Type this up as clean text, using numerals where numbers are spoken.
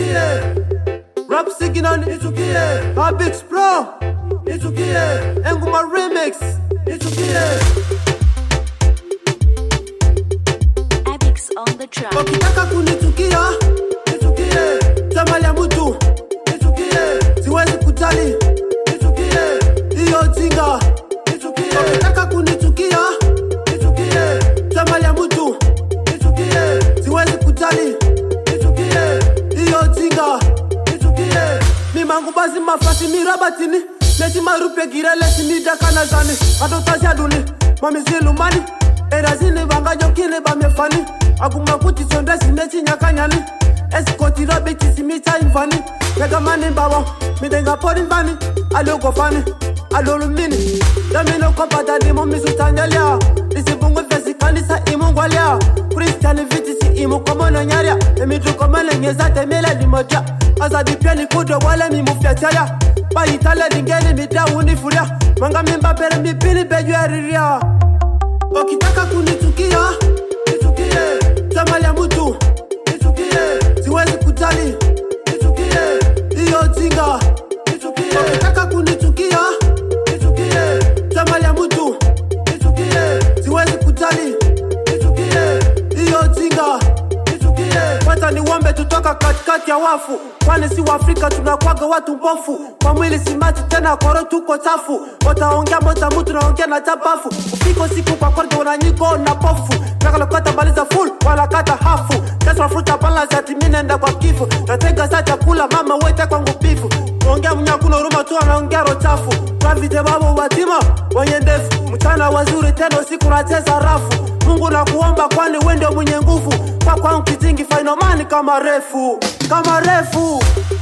Nitukie. Rap signal, nitukie. Abix Pro, nitukie. Enguma Remix, nitukie. Abix on the track. Ukitaka kunitukia, nitukie. Tamali ya mtu, nitukie. Siwezi kujali, nitukie. Iyo jinga, nitukie. Ukitaka kunitukia, nitukie. Tamali ya mtu, nitukie. Siwezi kujali, nitukie. Iyo jinga, nitukie. Mimangu bazi mafasi mirabatini. Neti marupe girele simida kanazani. Adotaja duni, mami zilumani. Erazini banga jokine ba mefani. Aguma kuti sondesi neti nyakanyani. Esikoti robiti simita invani. Mega mani baba, midenga pori invani. Alo kofani, alo lumini. Damino kopata di momi sutanyalia. Isi bungu fesi kanisa imungwalia. Christian vitisi imu komono nyaria. Emitu komone nyeza temele limotia. Asa di pia ni kudo wale mi mufyatiaya. Ba itale lingeni mida unifuria. Manga mimba pere mipini beju eriria. Ukitaka kunitukia, nitukie. Tamali ya mtu, nitukie. Siwezi kujali, nitukie. Iyo jinga, nitukie. Ukitaka kunitukia, nitukie. Tamali ya mtu, nitukie. Siwezi kujali, nitukie. Iyo jinga, nitukie. Wacha niombe tutoka katikati ya wafu. Kwani si Waafrika tunakwaga watu mbofu. Kwa mwili si mati tena koro tuko chafu. Wataongea mota mtu naongea na chapafu. Upiko siku kwa korte wananyiko na pofu. Nakalokota baliza full wala kata hafu. Keswa fruta balance ati minenda kwa kifu. Natega saa chakula mama wete kwangu pifu. Ongea mnyakuno huruma tu anaongea rochafu. Kwa vite babo watima wenye ndefu. Mchana wazuri tena usiku nacheza rafu. Mungu na kuomba kwani wende mwenye nguvu. Kwa kwangu kizingi final mani kama refu. Kama refu.